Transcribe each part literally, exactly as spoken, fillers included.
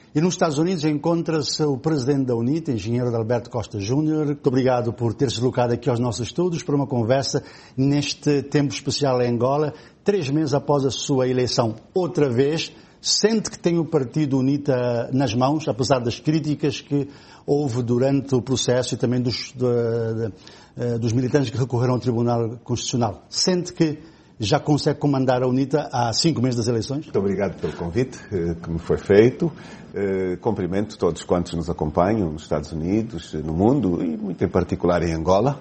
E nos Estados Unidos encontra-se o presidente da UNITA, engenheiro Adalberto Costa Júnior. Muito obrigado por ter se deslocado aqui aos nossos estudos para uma conversa neste tempo especial em Angola, três meses após a sua eleição. Outra vez, sente que tem o partido UNITA nas mãos, apesar das críticas que houve durante o processo e também dos, de, de, dos militantes que recorreram ao Tribunal Constitucional. Sente que já consegue comandar a UNITA há cinco meses das eleições? Muito obrigado pelo convite que me foi feito. Cumprimento todos quantos nos acompanham nos Estados Unidos, no mundo e muito em particular em Angola.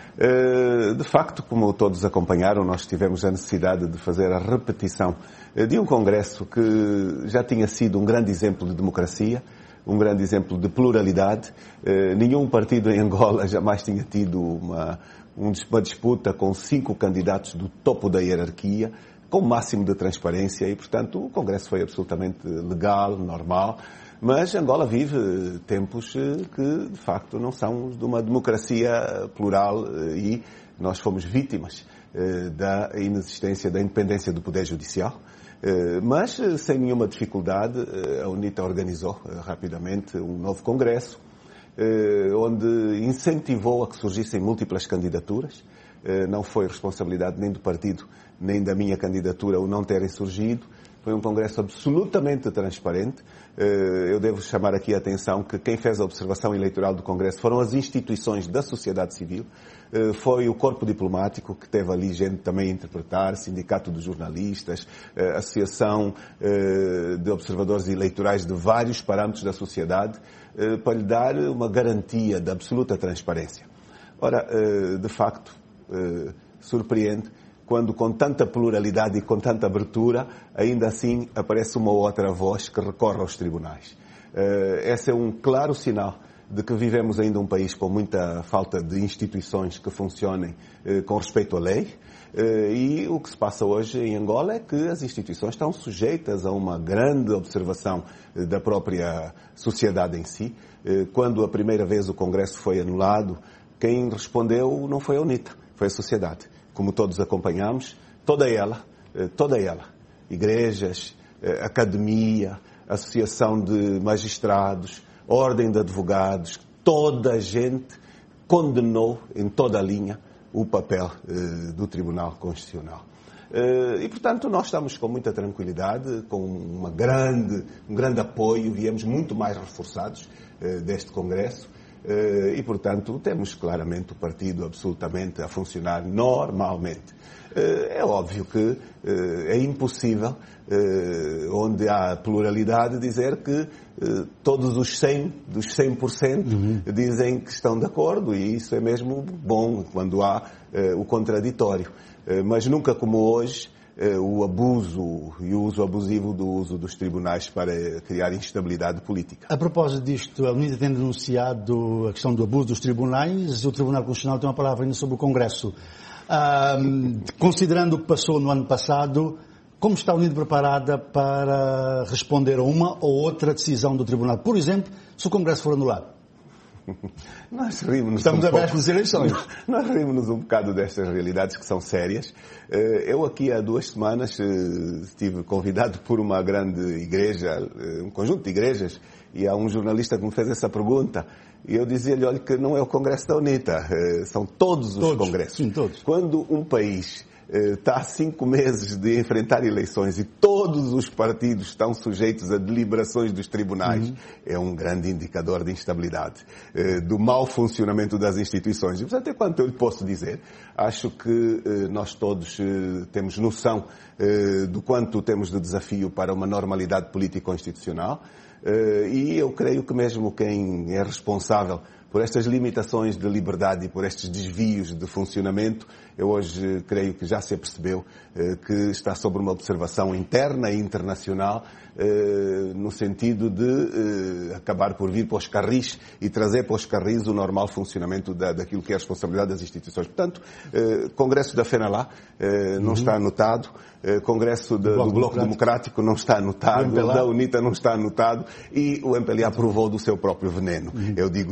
De facto, como todos acompanharam, nós tivemos a necessidade de fazer a repetição de um congresso que já tinha sido um grande exemplo de democracia, um grande exemplo de pluralidade. Nenhum partido em Angola jamais tinha tido uma, uma disputa com cinco candidatos do topo da hierarquia, com o máximo de transparência e, portanto, o congresso foi absolutamente legal, normal. Mas Angola vive tempos que, de facto, não são de uma democracia plural e nós fomos vítimas da inexistência da independência do Poder Judicial. Mas, sem nenhuma dificuldade, a UNITA organizou rapidamente um novo congresso, onde incentivou a que surgissem múltiplas candidaturas. Não foi responsabilidade nem do partido, nem da minha candidatura o não terem surgido. Foi um congresso absolutamente transparente. Eu devo chamar aqui a atenção que quem fez a observação eleitoral do congresso foram as instituições da sociedade civil. Foi o corpo diplomático que teve ali gente também a interpretar, sindicato de jornalistas, associação de observadores eleitorais de vários parâmetros da sociedade, para lhe dar uma garantia de absoluta transparência. Ora, de facto, surpreende quando com tanta pluralidade e com tanta abertura, ainda assim aparece uma outra voz que recorre aos tribunais. Esse é um claro sinal de que vivemos ainda um país com muita falta de instituições que funcionem com respeito à lei. E o que se passa hoje em Angola é que as instituições estão sujeitas a uma grande observação da própria sociedade em si. Quando a primeira vez o Congresso foi anulado, quem respondeu não foi a UNITA, foi a sociedade. Como todos acompanhamos, toda ela, toda ela, igrejas, academia, associação de magistrados, ordem de advogados, toda a gente condenou em toda a linha o papel do Tribunal Constitucional. E, portanto, nós estamos com muita tranquilidade, com uma grande, um grande apoio, viemos muito mais reforçados deste Congresso. E, portanto, temos claramente o partido absolutamente a funcionar normalmente. É óbvio que é impossível, onde há pluralidade, dizer que todos os cem, dos cem por cento, uhum. dizem que estão de acordo, e isso é mesmo bom quando há o contraditório. Mas nunca como hoje, o abuso e o uso abusivo do uso dos tribunais para criar instabilidade política. A propósito disto, a UNITA tem denunciado a questão do abuso dos tribunais. O Tribunal Constitucional tem uma palavra ainda sobre o Congresso. Um, considerando o que passou no ano passado, como está a UNITA preparada para responder a uma ou outra decisão do Tribunal? Por exemplo, se o Congresso for anulado. Nós rimos-nos Estamos um abertos às eleições. Nós rimos-nos um bocado destas realidades que são sérias. Eu aqui há duas semanas estive convidado por uma grande igreja, um conjunto de igrejas, e há um jornalista que me fez essa pergunta. E eu dizia-lhe, olha, que não é o Congresso da UNITA, são todos os todos, congressos. Sim, todos. Quando um país está há cinco meses de enfrentar eleições e todos os partidos estão sujeitos a deliberações dos tribunais, uhum. é um grande indicador de instabilidade, do mau funcionamento das instituições. E, portanto, é quanto eu lhe posso dizer. Acho que nós todos temos noção do quanto temos de desafio para uma normalidade político-constitucional, e eu creio que mesmo quem é responsável por estas limitações de liberdade e por estes desvios de funcionamento, eu hoje creio que já se apercebeu eh, que está sob uma observação interna e internacional, eh, no sentido de eh, acabar por vir para os carris e trazer para os carris o normal funcionamento da, daquilo que é a responsabilidade das instituições. Portanto, eh, Congresso da FENALA eh, não uhum. está anotado, eh, Congresso de, do Bloco, do Bloco Democrático não está anotado, da UNITA não está anotado e o M P L A aprovou do seu próprio veneno. Uhum. Eu digo isto assim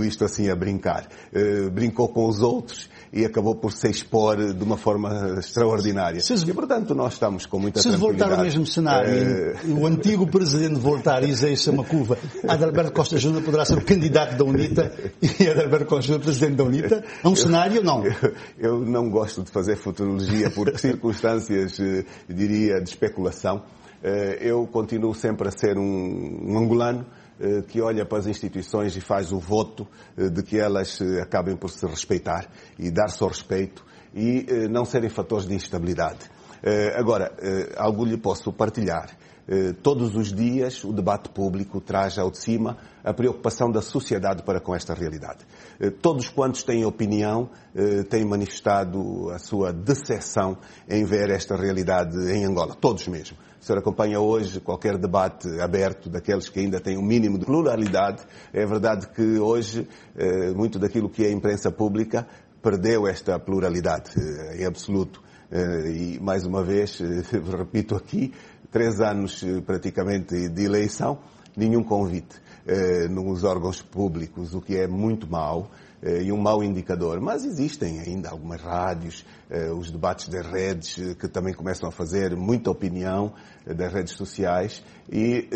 mim a brincar. Uh, brincou com os outros e acabou por se expor de uma forma extraordinária. Se, e, portanto, nós estamos com muita se tranquilidade. Se voltar ao mesmo cenário, uh... o antigo presidente voltar e Isaías Samacuva, Adalberto Costa Júnior poderá ser o candidato da UNITA e Adalberto Costa Júnior presidente da UNITA? É um eu, cenário, não? Eu, eu não gosto de fazer futurologia por circunstâncias, diria, de especulação. Eu continuo sempre a ser um, um angolano que olha para as instituições e faz o voto de que elas acabem por se respeitar e dar-se ao respeito e não serem fatores de instabilidade. Agora, algo lhe posso partilhar. Todos os dias o debate público traz ao de cima a preocupação da sociedade para com esta realidade. Todos quantos têm opinião têm manifestado a sua decepção em ver esta realidade em Angola. Todos mesmo. O senhor acompanha hoje qualquer debate aberto daqueles que ainda têm um mínimo de pluralidade. É verdade que hoje muito daquilo que é a imprensa pública perdeu esta pluralidade em absoluto. E, mais uma vez, repito aqui, três anos praticamente de eleição, nenhum convite nos órgãos públicos, o que é muito mau e um mau indicador. Mas existem ainda algumas rádios, os debates das redes, que também começam a fazer muita opinião das redes sociais e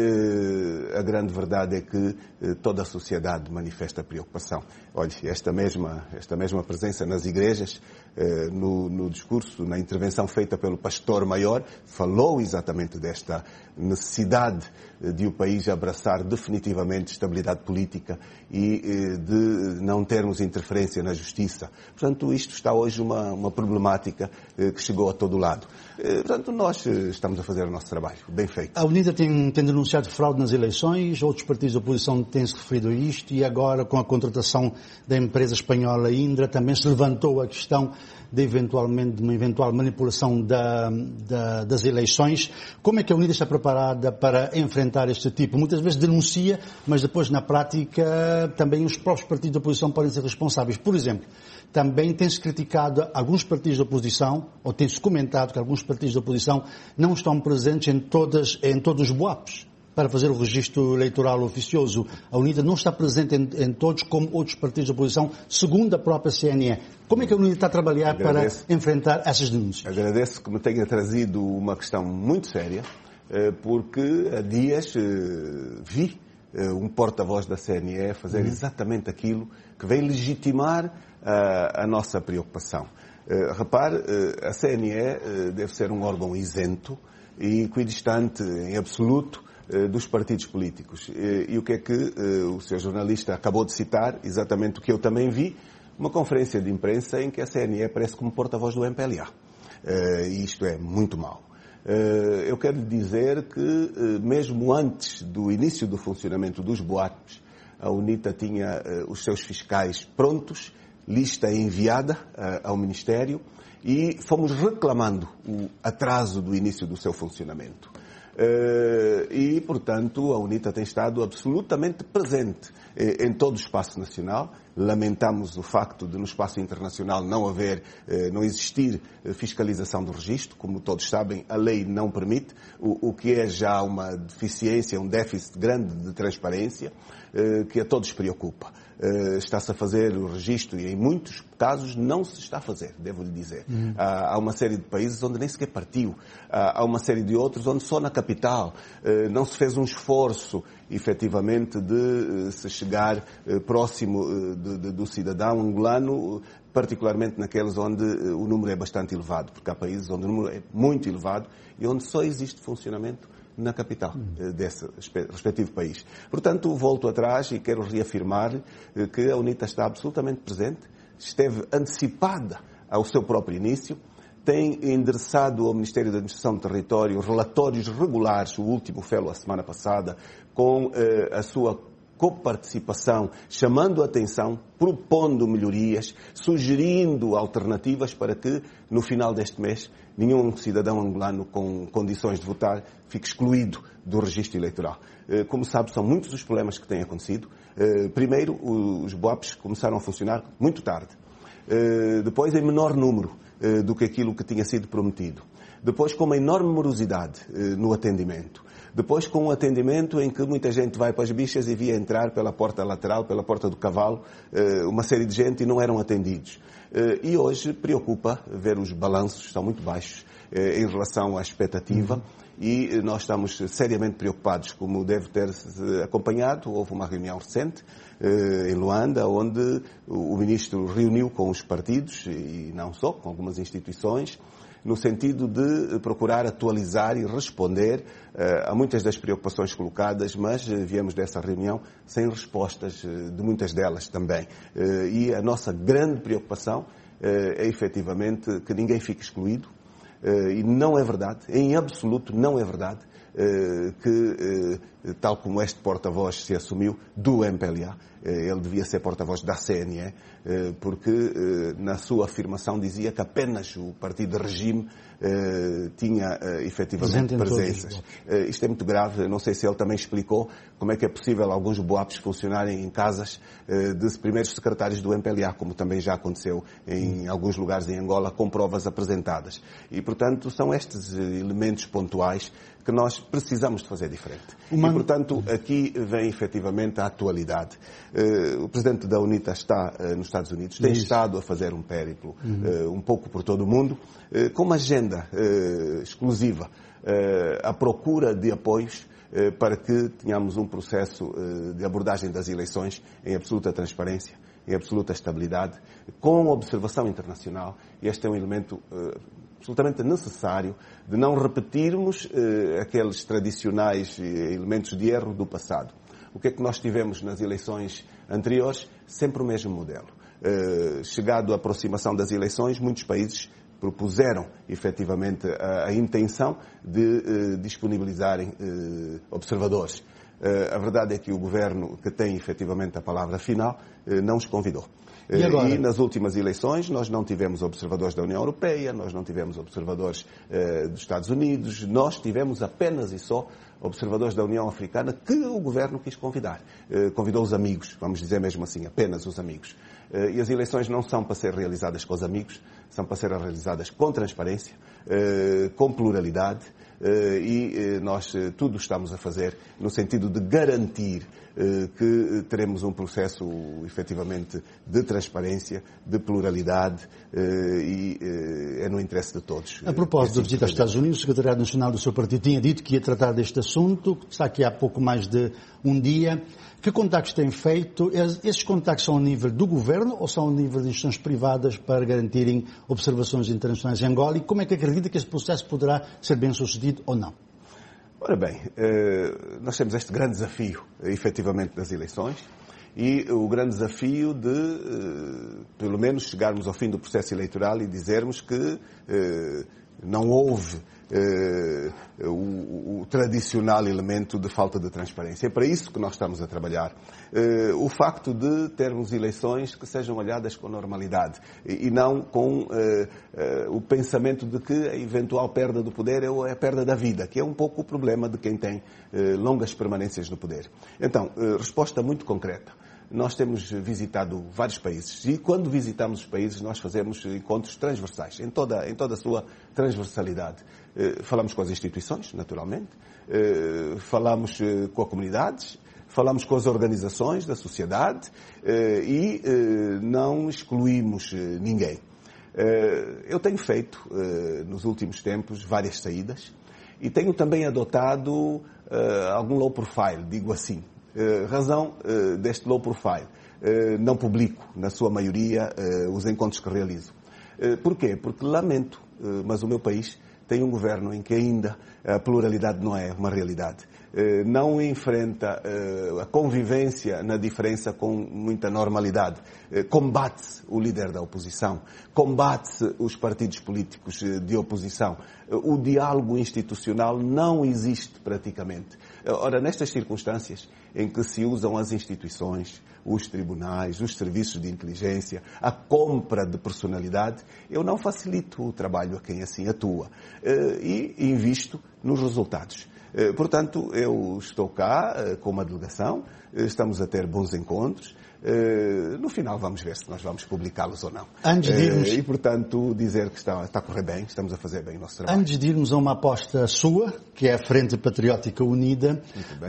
a grande verdade é que toda a sociedade manifesta preocupação. Olha, esta mesma, esta mesma presença nas igrejas, no, no discurso, na intervenção feita pelo pastor maior, falou exatamente desta necessidade de o país abraçar definitivamente estabilidade política e de não termos interferência na justiça. Portanto, isto está hoje uma, uma problemática que chegou a todo lado. Portanto, nós estamos a fazer o nosso trabalho, bem feito. A UNITA tem, tem denunciado fraude nas eleições, outros partidos da oposição têm-se referido a isto e agora, com a contratação da empresa espanhola Indra, também se levantou a questão de, eventualmente, de uma eventual manipulação da, da, das eleições. Como é que a UNITA está preparada para enfrentar este tipo? Muitas vezes denuncia, mas depois, na prática, também os próprios partidos da oposição podem ser responsáveis. Por exemplo, também tem-se criticado alguns partidos da oposição, ou tem-se comentado que alguns partidos da oposição não estão presentes em, todas, em todos os B O A Ps para fazer o registro eleitoral oficioso. A UNITA não está presente em, em todos, como outros partidos da oposição, segundo a própria C N E. Como é que a UNITA está a trabalhar Agradeço. para enfrentar essas denúncias? Agradeço que me tenha trazido uma questão muito séria, porque há dias vi um porta-voz da C N E fazer uhum. exatamente aquilo que vem legitimar a, a nossa preocupação. Repare, a C N E deve ser um órgão isento e equidistante em absoluto dos partidos políticos. E o que é que o senhor jornalista acabou de citar, exatamente o que eu também vi, uma conferência de imprensa em que a C N E aparece como porta-voz do M P L A. E isto é muito mau. Eu quero lhe dizer que, mesmo antes do início do funcionamento dos B O A Ps, a UNITA tinha os seus fiscais prontos, lista enviada ao Ministério, e fomos reclamando o atraso do início do seu funcionamento. E, portanto, a UNITA tem estado absolutamente presente em todo o espaço nacional. Lamentamos o facto de no espaço internacional não haver, não existir fiscalização do registro. Como todos sabem, a lei não permite, o que é já uma deficiência, um déficit grande de transparência, que a todos preocupa. Está-se a fazer o registro e em muitos casos não se está a fazer, devo-lhe dizer. Uhum. Há uma série de países onde nem sequer partiu. Há uma série de outros onde só na capital não se fez um esforço, efetivamente, de se chegar próximo de, de, do cidadão angolano, particularmente naqueles onde o número é bastante elevado, porque há países onde o número é muito elevado e onde só existe funcionamento na capital desse respectivo país. Portanto, volto atrás e quero reafirmar que a UNITA está absolutamente presente, esteve antecipada ao seu próprio início, tem endereçado ao Ministério da Administração do Território relatórios regulares, o último fê-lo a semana passada, com eh, a sua coparticipação, chamando a atenção, propondo melhorias, sugerindo alternativas para que, no final deste mês, nenhum cidadão angolano com condições de votar fique excluído do registro eleitoral. Como sabe, são muitos os problemas que têm acontecido. Primeiro, os B O A Ps começaram a funcionar muito tarde. Depois, em menor número do que aquilo que tinha sido prometido. depois com uma enorme morosidade no atendimento, depois com um atendimento em que muita gente vai para as bichas e via entrar pela porta lateral, pela porta do cavalo, uma série de gente e não eram atendidos. E hoje preocupa ver os balanços, estão muito baixos em relação à expectativa. Uhum. E nós estamos seriamente preocupados, como deve ter acompanhado. Houve uma reunião recente em Luanda, onde o ministro reuniu com os partidos, e não só, com algumas instituições, no sentido de procurar atualizar e responder a muitas das preocupações colocadas, mas viemos dessa reunião sem respostas de muitas delas também. E a nossa grande preocupação é efetivamente que ninguém fique excluído. Uh, e não é verdade, em absoluto não é verdade, uh, que, uh, tal como este porta-voz se assumiu do M P L A, uh, ele devia ser porta-voz da C N E, uh, porque uh, na sua afirmação dizia que apenas o partido de regime uh, tinha uh, efetivamente presenças. Uh, isto é muito grave, não sei se ele também explicou como é que é possível alguns boapos funcionarem em casas uh, de primeiros secretários do M P L A, como também já aconteceu em hum. alguns lugares em Angola, com provas apresentadas. E, portanto, são estes elementos pontuais que nós precisamos de fazer diferente. Uma... E, portanto, aqui vem efetivamente a atualidade. Uh, o Presidente da UNITA está uh, nos Estados Unidos, tem Isso. estado a fazer um périplo uhum. uh, um pouco por todo o mundo, uh, com uma agenda uh, exclusiva uh, à procura de apoios uh, para que tenhamos um processo uh, de abordagem das eleições em absoluta transparência, em absoluta estabilidade, com observação internacional. E este é um elemento uh, absolutamente necessário de não repetirmos uh, aqueles tradicionais uh, elementos de erro do passado. O que é que nós tivemos nas eleições anteriores? Sempre o mesmo modelo. Uh, chegado à aproximação das eleições, muitos países propuseram efetivamente a, a intenção de uh, disponibilizarem uh, observadores. Uh, a verdade é que o governo, que tem efetivamente a palavra final, uh, não os convidou. E, agora? E nas últimas eleições nós não tivemos observadores da União Europeia, nós não tivemos observadores uh, dos Estados Unidos, nós tivemos apenas e só observadores da União Africana que o governo quis convidar. Uh, convidou os amigos, vamos dizer mesmo assim, apenas os amigos. Uh, e as eleições não são para ser realizadas com os amigos, são para ser realizadas com transparência, uh, com pluralidade, uh, e uh, nós uh, tudo estamos a fazer no sentido de garantir uh, que teremos um processo efetivamente de transparência, de pluralidade, uh, e uh, é no interesse de todos. A propósito da visita aos Estados Unidos, o Secretariado Nacional do seu partido tinha dito que ia tratar deste assunto, está aqui há pouco mais de um dia. Que contactos têm feito? Esses contactos são ao nível do governo ou são ao nível de instituições privadas para garantirem observações internacionais em Angola? E como é que acredita que esse processo poderá ser bem sucedido ou não? Ora bem, nós temos este grande desafio, efetivamente, das eleições, e o grande desafio de, pelo menos, chegarmos ao fim do processo eleitoral e dizermos que não houve Uh, o, o tradicional elemento de falta de transparência. É para isso que nós estamos a trabalhar. Uh, o facto de termos eleições que sejam olhadas com normalidade e, e não com uh, uh, o pensamento de que a eventual perda do poder é a perda da vida, que é um pouco o problema de quem tem uh, longas permanências no poder. Então, uh, resposta muito concreta. Nós temos visitado vários países e quando visitamos os países nós fazemos encontros transversais, em toda, em toda a sua transversalidade. Falamos com as instituições, naturalmente, falamos com a comunidade, falamos com as organizações da sociedade e não excluímos ninguém. Eu tenho feito, nos últimos tempos, várias saídas e tenho também adotado algum low profile, digo assim. Uh, razão uh, deste low profile. Uh, não publico, na sua maioria, uh, os encontros que realizo. Uh, porquê? Porque lamento, uh, mas o meu país tem um governo em que ainda a pluralidade não é uma realidade. Uh, não enfrenta uh, a convivência na diferença com muita normalidade. Uh, combate-se o líder da oposição, combate-se os partidos políticos uh, de oposição. Uh, o diálogo institucional não existe praticamente. Uh, ora, nestas circunstâncias em que se usam as instituições, os tribunais, os serviços de inteligência, a compra de personalidade, eu não facilito o trabalho a quem assim atua uh, e invisto nos resultados. Portanto, eu estou cá com uma delegação, estamos a ter bons encontros. No final vamos ver se nós vamos publicá-los ou não. Antes de irmos... E, portanto, dizer que está, está a correr bem, estamos a fazer bem o nosso trabalho. Antes de irmos a uma aposta sua, que é a Frente Patriótica Unida,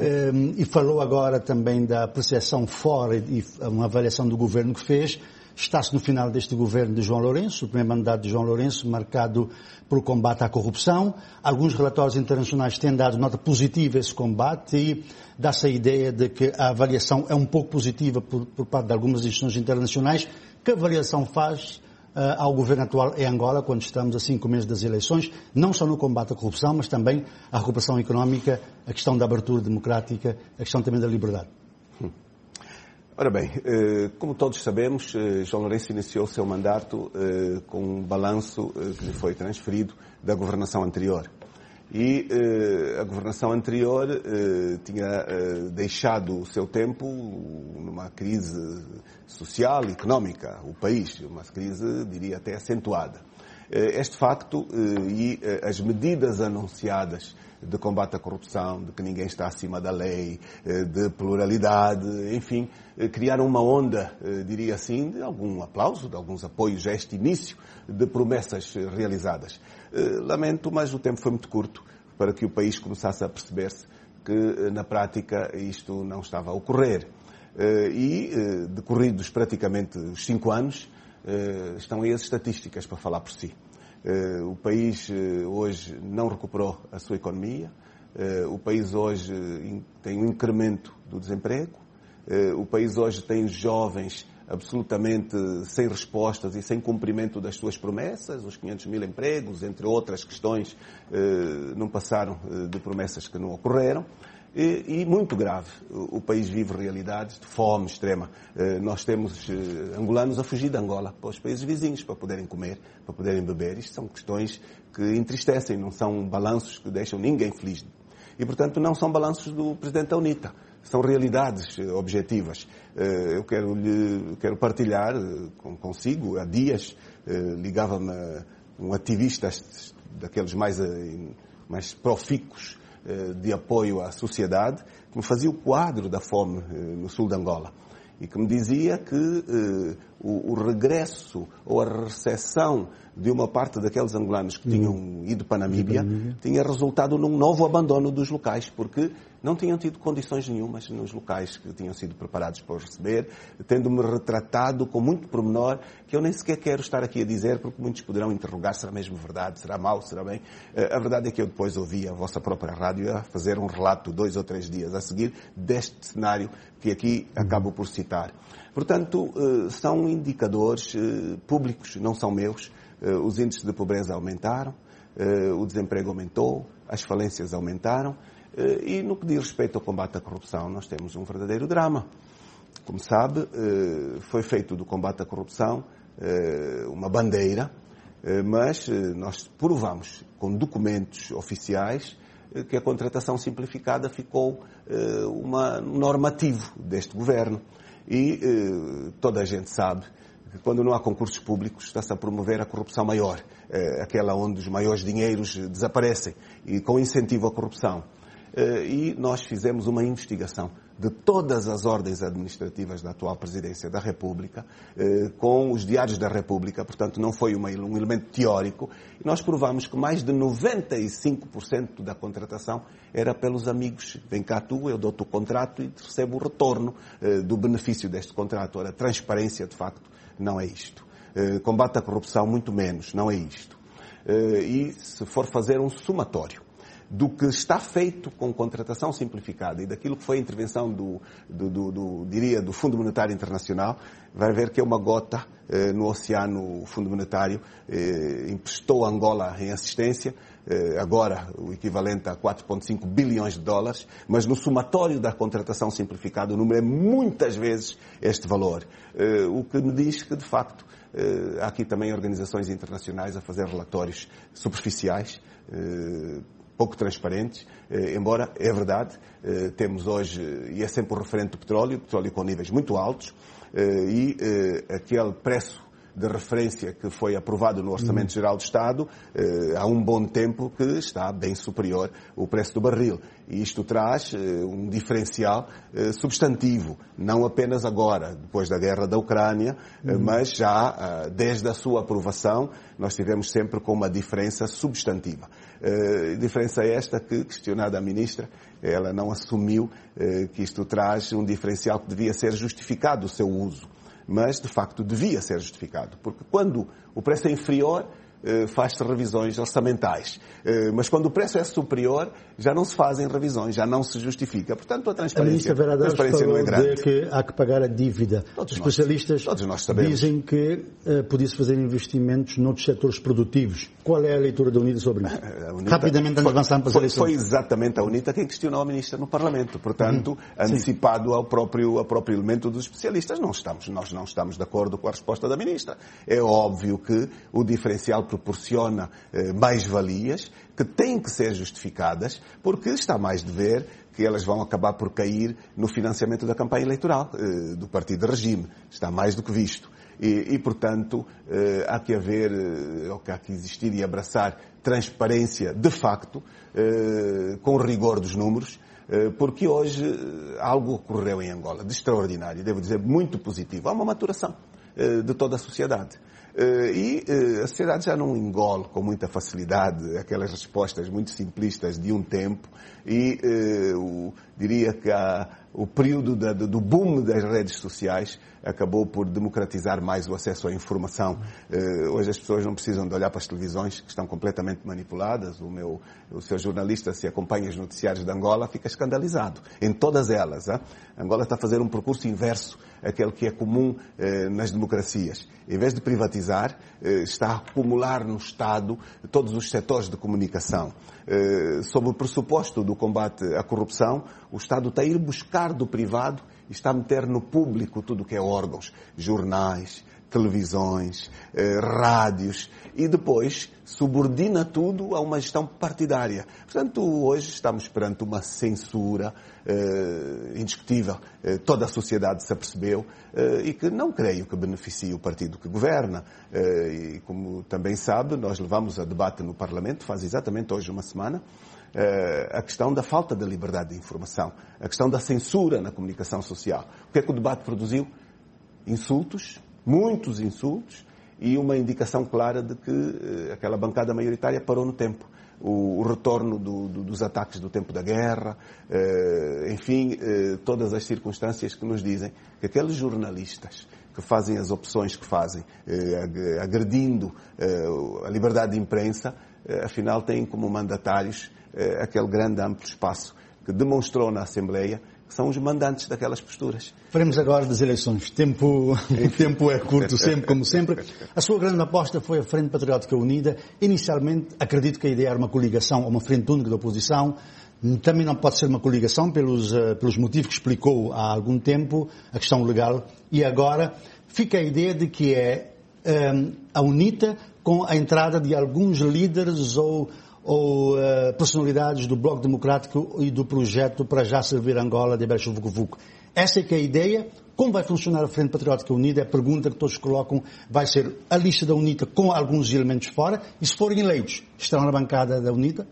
e falou agora também da apreciação fora e uma avaliação do governo que fez. Está-se no final deste governo de João Lourenço, o primeiro mandato de João Lourenço, marcado pelo combate à corrupção. Alguns relatórios internacionais têm dado nota positiva a esse combate e dá-se a ideia de que a avaliação é um pouco positiva por, por parte de algumas instituições internacionais. Que avaliação faz uh, ao governo atual em Angola, quando estamos a cinco meses das eleições, não só no combate à corrupção, mas também à recuperação económica, a questão da abertura democrática, a questão também da liberdade? Hum. Ora bem, como todos sabemos, João Lourenço iniciou o seu mandato com um balanço que lhe foi transferido da governação anterior. E a governação anterior tinha deixado o seu tempo numa crise social e económica, o país, uma crise, diria, até acentuada. Este facto e as medidas anunciadas de combate à corrupção, de que ninguém está acima da lei, de pluralidade, enfim, criaram uma onda, diria assim, de algum aplauso, de alguns apoios a este início de promessas realizadas. Lamento, mas o tempo foi muito curto para que o país começasse a perceber-se que, na prática, isto não estava a ocorrer. E, decorridos praticamente os cinco anos, estão aí as estatísticas para falar por si. Uh, o país uh, hoje não recuperou a sua economia, uh, o país hoje in, tem um incremento do desemprego, uh, o país hoje tem jovens absolutamente sem respostas e sem cumprimento das suas promessas, os quinhentos mil empregos, entre outras questões, uh, não passaram uh, de promessas que não ocorreram. E, e muito grave, o, o país vive realidades de fome extrema. Uh, nós temos uh, angolanos a fugir de Angola para os países vizinhos, para poderem comer, para poderem beber. Isto são questões que entristecem, não são balanços que deixam ninguém feliz. E, portanto, não são balanços do Presidente da UNITA. São realidades uh, objetivas. Uh, eu quero, lhe, quero partilhar uh, com, consigo. Há dias uh, ligava-me um ativista daqueles mais, uh, mais profícuos de apoio à sociedade, que me fazia o quadro da fome no sul de Angola e que me dizia que eh, o, o regresso ou a recepção de uma parte daqueles angolanos que tinham ido para a Namíbia tinha resultado num novo abandono dos locais, porque não tinham tido condições nenhumas nos locais que tinham sido preparados para os receber, tendo-me retratado com muito pormenor, que eu nem sequer quero estar aqui a dizer, porque muitos poderão interrogar, será mesmo verdade, será mau, será bem? A verdade é que eu depois ouvi a vossa própria rádio a fazer um relato dois ou três dias a seguir deste cenário que aqui acabo por citar. Portanto, são indicadores públicos, não são meus. Os índices de pobreza aumentaram, o desemprego aumentou, as falências aumentaram. E no que diz respeito ao combate à corrupção, nós temos um verdadeiro drama. Como sabe, foi feito do combate à corrupção uma bandeira, mas nós provamos com documentos oficiais que a contratação simplificada ficou uma, um normativo deste governo. E toda a gente sabe que quando não há concursos públicos está-se a promover a corrupção maior, aquela onde os maiores dinheiros desaparecem, e com incentivo à corrupção. E nós fizemos uma investigação de todas as ordens administrativas da atual Presidência da República, com os diários da República, portanto não foi uma, um elemento teórico, e nós provamos que mais de noventa e cinco por cento da contratação era pelos amigos. Vem cá tu, eu dou-te o contrato e recebo o retorno do benefício deste contrato. Ora, transparência, de facto, não é isto. Combate à corrupção, muito menos, não é isto. E se for fazer um somatório do que está feito com contratação simplificada e daquilo que foi a intervenção do, do, do, do diria, do Fundo Monetário Internacional, vai ver que é uma gota eh, no oceano. O Fundo Monetário eh, emprestou a Angola em assistência, eh, agora o equivalente a quatro vírgula cinco bilhões de dólares, mas no somatório da contratação simplificada o número é muitas vezes este valor. Eh, o que me diz que, de facto, eh, há aqui também organizações internacionais a fazer relatórios superficiais, eh, pouco transparentes, eh, embora, é verdade, eh, temos hoje, e é sempre o referente do petróleo, petróleo com níveis muito altos, eh, e eh, aquele preço de referência que foi aprovado no Orçamento Geral do Estado, eh, há um bom tempo que está bem superior o preço do barril. E isto traz eh, um diferencial eh, substantivo, não apenas agora, depois da guerra da Ucrânia, eh, uhum. mas já eh, desde a sua aprovação, nós tivemos sempre com uma diferença substantiva. Eh, diferença esta que, questionada a Ministra, ela não assumiu eh, que isto traz um diferencial que devia ser justificado o seu uso. Mas, de facto, devia ser justificado. Porque quando o preço é inferior, eh, faz-se revisões orçamentais. Eh, mas quando o preço é superior, já não se fazem revisões, já não se justifica. Portanto, a transparência, a a transparência não é grande. De que há que pagar a dívida. Todos Os nós, especialistas todos nós dizem que eh, podia-se fazer investimentos noutros setores produtivos. Qual é a leitura da UNITA sobre isso? UNITA, Rapidamente, antes de avançar para as foi, eleições. Foi exatamente a UNITA quem questionou a Ministra no Parlamento. Portanto, uhum. antecipado ao próprio, ao próprio elemento dos especialistas, não estamos, nós não estamos de acordo com a resposta da Ministra. É óbvio que o diferencial proporciona eh, mais-valias que têm que ser justificadas, porque está mais de ver que elas vão acabar por cair no financiamento da campanha eleitoral eh, do partido de regime. Está mais do que visto. E, e portanto, eh, há que haver, eh, ou que há que existir e abraçar transparência de facto, eh, com rigor dos números, eh, porque hoje eh, algo ocorreu em Angola de extraordinário, devo dizer, muito positivo. Há uma maturação eh, de toda a sociedade. Uh, e uh, a sociedade já não engole com muita facilidade aquelas respostas muito simplistas de um tempo e uh, o, diria que a, o período da, do boom das redes sociais acabou por democratizar mais o acesso à informação. Uh, hoje as pessoas não precisam de olhar para as televisões que estão completamente manipuladas. O meu, o seu jornalista, se acompanha os noticiários de Angola, fica escandalizado. Em todas elas. Hein? Angola está a fazer um percurso inverso àquele que é comum uh, nas democracias. Em vez de privatizar, uh, está a acumular no Estado todos os setores de comunicação. Uh, sob o pressuposto do combate à corrupção, o Estado está a ir buscar do privado e está a meter no público tudo o que é órgãos, jornais, televisões, eh, rádios, e depois subordina tudo a uma gestão partidária. Portanto, hoje estamos perante uma censura eh, indiscutível. Eh, toda a sociedade se apercebeu eh, e que não creio que beneficie o partido que governa. Eh, e como também sabe, nós levamos a debate no Parlamento, faz exatamente hoje uma semana, a questão da falta de liberdade de informação, a questão da censura na comunicação social. O que é que o debate produziu? Insultos, muitos insultos, e uma indicação clara de que aquela bancada maioritária parou no tempo. O, o retorno do, do, dos ataques do tempo da guerra, eh, enfim, eh, todas as circunstâncias que nos dizem que aqueles jornalistas que fazem as opções que fazem, eh, agredindo eh, a liberdade de imprensa, eh, afinal têm como mandatários eh, aquele grande amplo espaço que demonstrou na Assembleia que são os mandantes daquelas posturas. Faremos agora das eleições. Tempo, o tempo é curto, sempre como sempre. A sua grande aposta foi a Frente Patriótica Unida. Inicialmente, acredito que a ideia era uma coligação ou uma frente única da oposição. Também não pode ser uma coligação pelos, uh, pelos motivos que explicou há algum tempo, a questão legal. E agora fica a ideia de que é um, a UNITA com a entrada de alguns líderes ou ou uh, personalidades do Bloco Democrático e do projeto para já servir Angola de Aberto Vucu-Vucu. Essa é que é a ideia. Como vai funcionar a Frente Patriótica Unida? É a pergunta que todos colocam. Vai ser a lista da UNITA com alguns elementos fora e, se forem eleitos, estarão na bancada da UNITA?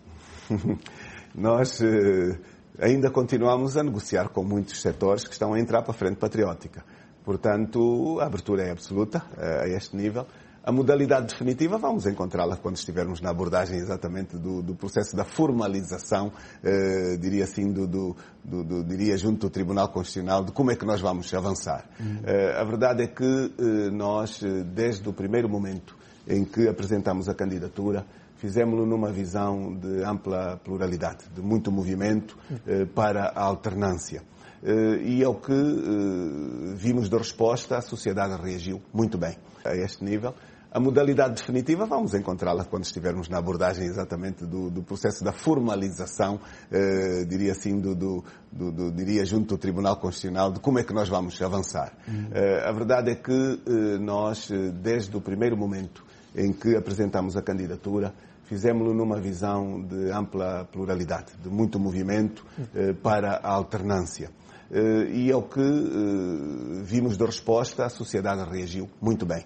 Nós uh, ainda continuamos a negociar com muitos setores que estão a entrar para a Frente Patriótica. Portanto, a abertura é absoluta uh, a este nível. A modalidade definitiva vamos encontrá-la quando estivermos na abordagem exatamente do, do processo da formalização, eh, diria assim, do, do, do, do, diria junto do Tribunal Constitucional, de como é que nós vamos avançar. Uhum. Eh, a verdade é que eh, nós, desde o primeiro momento em que apresentamos a candidatura, fizemos-lo numa visão de ampla pluralidade, de muito movimento eh, para a alternância. Eh, e ao que eh, vimos de resposta, a sociedade reagiu muito bem a este nível. A modalidade definitiva vamos encontrá-la quando estivermos na abordagem exatamente do, do processo da formalização, eh, diria assim, do, do, do, do, diria junto do Tribunal Constitucional, de como é que nós vamos avançar. Uhum. Eh, a verdade é que eh, nós, desde o primeiro momento em que apresentamos a candidatura, fizemos-lo numa visão de ampla pluralidade, de muito movimento eh, para a alternância. Eh, e ao que eh, vimos de resposta, a sociedade reagiu muito bem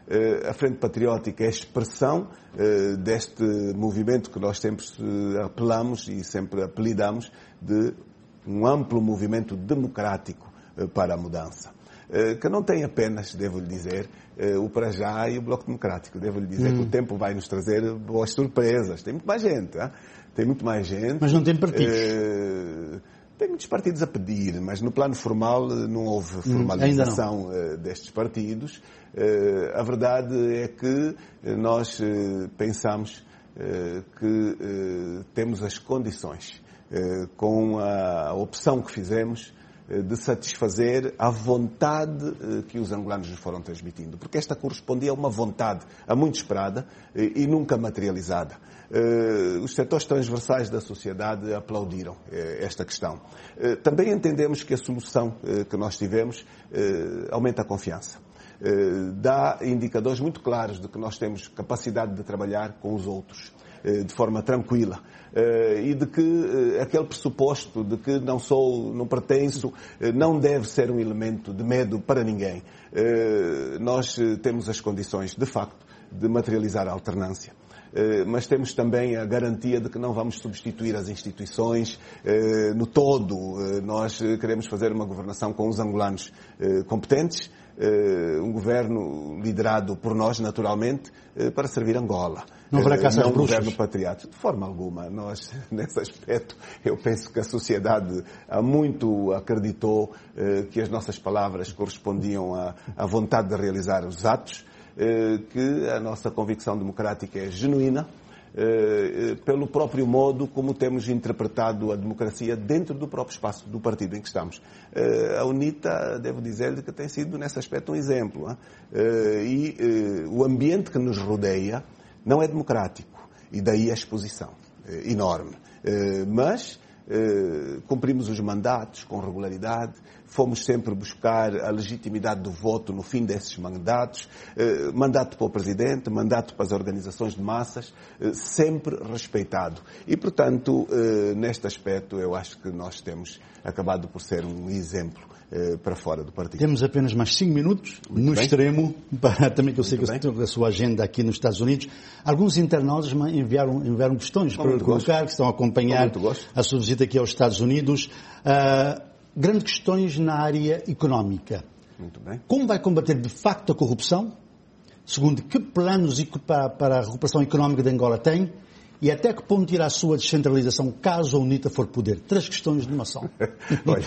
A Frente Patriótica é a expressão deste movimento que nós sempre apelamos e sempre apelidamos de um amplo movimento democrático para a mudança. Que não tem apenas, devo-lhe dizer, o Para Já e o Bloco Democrático. Devo-lhe dizer hum. que o tempo vai nos trazer boas surpresas. Tem muito mais gente, hein? Tem muito mais gente. Mas não tem partidos. Uh, tem muitos partidos a pedir, mas no plano formal não houve formalização hum, destes partidos. Uh, a verdade é que nós uh, pensamos uh, que uh, temos as condições, uh, com a opção que fizemos, de satisfazer a vontade que os angolanos nos foram transmitindo. Porque esta correspondia a uma vontade há muito esperada e nunca materializada. Os setores transversais da sociedade aplaudiram esta questão. Também entendemos que a solução que nós tivemos aumenta a confiança. Dá indicadores muito claros de que nós temos capacidade de trabalhar com os outros de forma tranquila e de que aquele pressuposto de que não sou, não pertenço, não deve ser um elemento de medo para ninguém. Nós temos as condições, de facto, de materializar a alternância. Mas temos também a garantia de que não vamos substituir as instituições no todo. Nós queremos fazer uma governação com os angolanos competentes, um governo liderado por nós, naturalmente, para servir Angola. Não haverá caça não às um bruxas? Governo patriótico, de forma alguma. Nós, nesse aspecto, eu penso que a sociedade há muito acreditou que as nossas palavras correspondiam à, à vontade de realizar os atos, que a nossa convicção democrática é genuína, pelo próprio modo como temos interpretado a democracia dentro do próprio espaço do partido em que estamos. A UNITA, devo dizer-lhe que tem sido, nesse aspecto, um exemplo. E o ambiente que nos rodeia não é democrático, e daí a exposição enorme. Mas cumprimos os mandatos com regularidade, fomos sempre buscar a legitimidade do voto no fim desses mandatos, mandato para o Presidente, mandato para as organizações de massas, sempre respeitado. E, portanto, neste aspecto, eu acho que nós temos acabado por ser um exemplo para fora do partido. Temos apenas mais cinco minutos, muito no bem. extremo, para, também que eu sei muito que bem. a sua agenda aqui nos Estados Unidos. Alguns internautas enviaram, enviaram questões para colocar, gosto. que estão a acompanhar a sua visita aqui aos Estados Unidos. Uh, grandes questões na área económica. Muito bem. Como vai combater de facto a corrupção? Segundo, que planos para, para a recuperação económica de Angola tem? E até que ponto irá a sua descentralização caso a UNITA for poder? Três questões de uma só. Olha,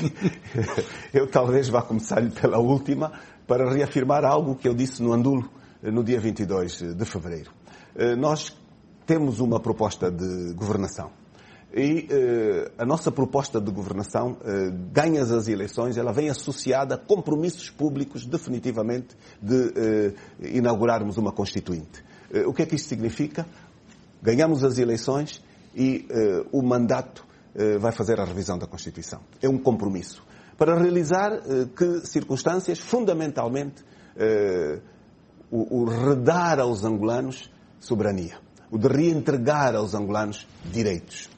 eu talvez vá começar-lhe pela última para reafirmar algo que eu disse no Andulo no dia vinte e dois de fevereiro. Nós temos uma proposta de governação e a nossa proposta de governação, ganhas as eleições, ela vem associada a compromissos públicos definitivamente de inaugurarmos uma Constituinte. O que é que isto significa? Ganhamos as eleições e uh, o mandato uh, vai fazer a revisão da Constituição. É um compromisso. Para realizar uh, que circunstâncias, fundamentalmente, uh, o, o redar aos angolanos soberania. O de reentregar aos angolanos direitos.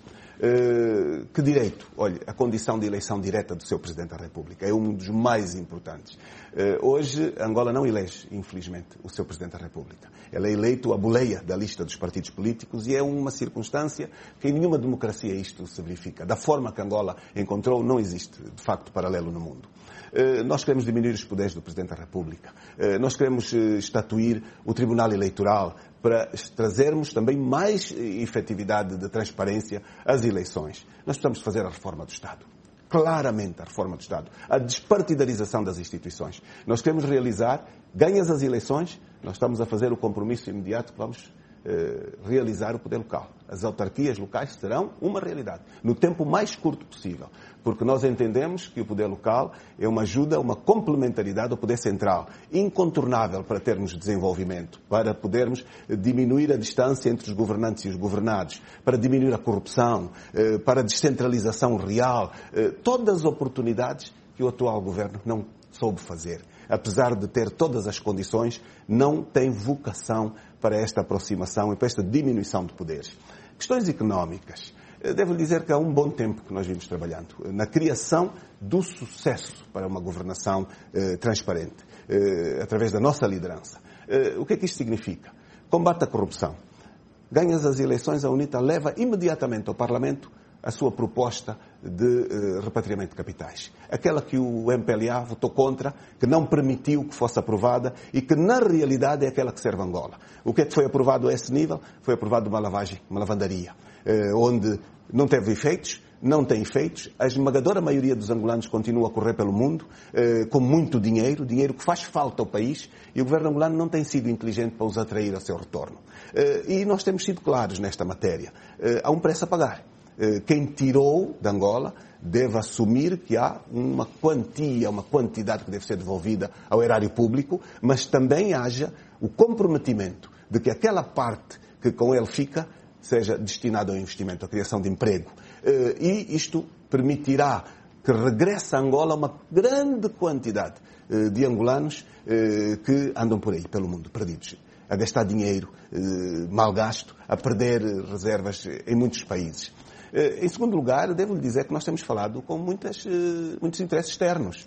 Uh, que direito? Olha, a condição de eleição direta do seu Presidente da República é um dos mais importantes. Uh, hoje, Angola não elege, infelizmente, o seu Presidente da República. Ele é eleito à boleia da lista dos partidos políticos e é uma circunstância que em nenhuma democracia isto se verifica. Da forma que Angola encontrou, não existe, de facto, paralelo no mundo. Uh, nós queremos diminuir os poderes do Presidente da República. Uh, nós queremos uh, estatuir o Tribunal Eleitoral para trazermos também mais efetividade de transparência às eleições. Nós precisamos fazer a reforma do Estado. Claramente a reforma do Estado. A despartidarização das instituições. Nós queremos realizar, ganhas as eleições, nós estamos a fazer o compromisso imediato que vamos eh, realizar o poder local. As autarquias locais serão uma realidade, no tempo mais curto possível. Porque nós entendemos que o poder local é uma ajuda, uma complementaridade ao poder central, incontornável para termos desenvolvimento, para podermos diminuir a distância entre os governantes e os governados, para diminuir a corrupção, para a descentralização real, todas as oportunidades que o atual governo não soube fazer. Apesar de ter todas as condições, não tem vocação para esta aproximação e para esta diminuição de poderes. Questões económicas. Devo dizer que há um bom tempo que nós vimos trabalhando na criação do sucesso para uma governação eh, transparente, eh, através da nossa liderança. O que é que isto significa? Combate a corrupção. Ganhas as eleições, a UNITA leva imediatamente ao Parlamento a sua proposta de uh, repatriamento de capitais. Aquela que o M P L A votou contra, que não permitiu que fosse aprovada e que, na realidade, é aquela que serve Angola. O que é que foi aprovado a esse nível? Foi aprovado uma lavagem, uma lavandaria, uh, onde não teve efeitos, não tem efeitos. A esmagadora maioria dos angolanos continua a correr pelo mundo uh, com muito dinheiro, dinheiro que faz falta ao país, e o governo angolano não tem sido inteligente para os atrair ao seu retorno. Uh, e nós temos sido claros nesta matéria. Uh, há um preço a pagar. Quem tirou de Angola deve assumir que há uma quantia, uma quantidade que deve ser devolvida ao erário público, mas também haja o comprometimento de que aquela parte que com ele fica seja destinada ao investimento, à criação de emprego. E isto permitirá que regresse a Angola uma grande quantidade de angolanos que andam por aí, pelo mundo, perdidos, a gastar dinheiro mal gasto, a perder reservas em muitos países. Em segundo lugar, devo lhe dizer que nós temos falado com muitas, muitos interesses externos.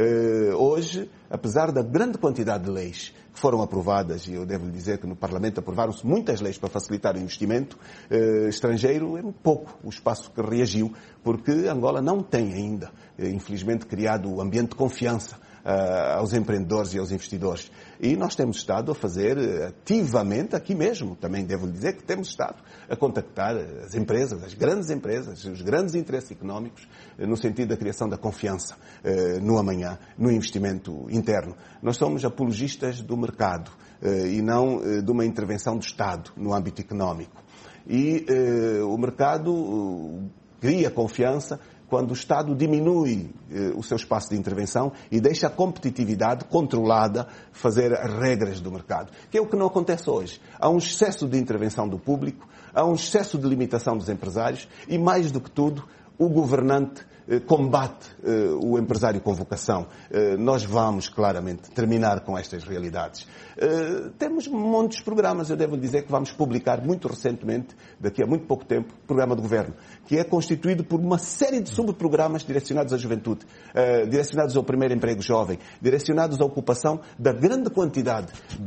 Hoje, apesar da grande quantidade de leis que foram aprovadas, e eu devo lhe dizer que no Parlamento aprovaram-se muitas leis para facilitar o investimento estrangeiro, é pouco o espaço que reagiu, porque Angola não tem ainda, infelizmente, criado o ambiente de confiança aos empreendedores e aos investidores. E nós temos estado a fazer ativamente, aqui mesmo, também devo lhe dizer que temos estado a contactar as empresas, as grandes empresas, os grandes interesses económicos, no sentido da criação da confiança no amanhã, no investimento interno. Nós somos apologistas do mercado e não de uma intervenção do Estado no âmbito económico. E o mercado cria confiança quando o Estado diminui eh, o seu espaço de intervenção e deixa a competitividade controlada fazer as regras do mercado, que é o que não acontece hoje. Há um excesso de intervenção do público, há um excesso de limitação dos empresários e, mais do que tudo, o governante eh, combate eh, o empresário com vocação. Eh, nós vamos, claramente, terminar com estas realidades. Eh, temos montes de programas, eu devo dizer que vamos publicar muito recentemente, daqui a muito pouco tempo, o programa de governo, que é constituído por uma série de subprogramas direcionados à juventude, eh, direcionados ao primeiro emprego jovem, direcionados à ocupação da grande quantidade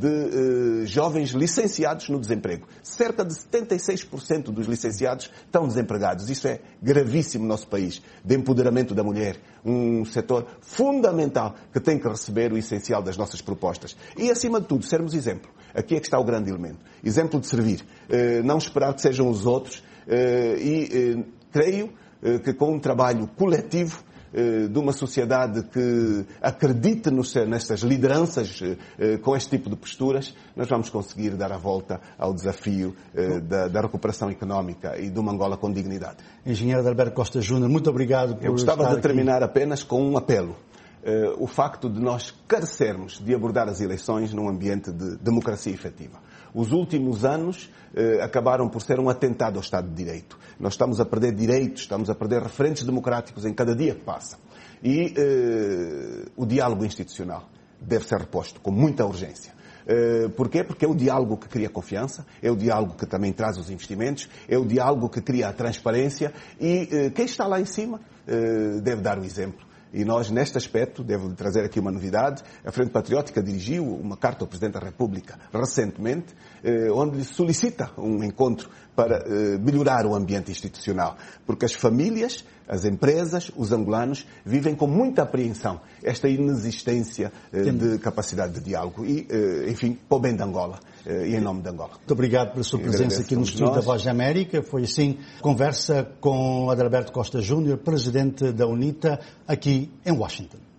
de eh, jovens licenciados no desemprego. Cerca de setenta e seis por cento dos licenciados estão desempregados. Isso é gravíssimo no nosso país, de empoderamento da mulher, um setor fundamental que tem que receber o essencial das nossas propostas. E, acima de tudo, sermos exemplo. Aqui é que está o grande elemento. Exemplo de servir. Eh, não esperar que sejam os outros. Eh, e eh, creio eh, que com um trabalho coletivo eh, de uma sociedade que acredite no, nestas lideranças, eh, com este tipo de posturas, nós vamos conseguir dar a volta ao desafio eh, da, da recuperação económica e de uma Angola com dignidade. Engenheiro Adalberto Costa Júnior, muito obrigado por Eu gostava estar de terminar aqui. apenas com um apelo. Uh, o facto de nós carecermos de abordar as eleições num ambiente de democracia efetiva. Os últimos anos uh, acabaram por ser um atentado ao Estado de Direito. Nós estamos a perder direitos, estamos a perder referentes democráticos em cada dia que passa. E uh, o diálogo institucional deve ser reposto com muita urgência. Uh, porquê? Porque é o diálogo que cria confiança, é o diálogo que também traz os investimentos, é o diálogo que cria a transparência e uh, quem está lá em cima uh, deve dar o exemplo. E nós, neste aspecto, devo trazer aqui uma novidade, a Frente Patriótica dirigiu uma carta ao Presidente da República recentemente, eh, onde lhe solicita um encontro para eh, melhorar o ambiente institucional. Porque as famílias, as empresas, os angolanos vivem com muita apreensão esta inexistência eh, de capacidade de diálogo. E, eh, enfim, para o bem de Angola eh, e em nome de Angola. Muito obrigado pela sua presença aqui no estúdio da Voz da América. Foi assim, conversa com Adalberto Costa Júnior, Presidente da UNITA, aqui em Washington.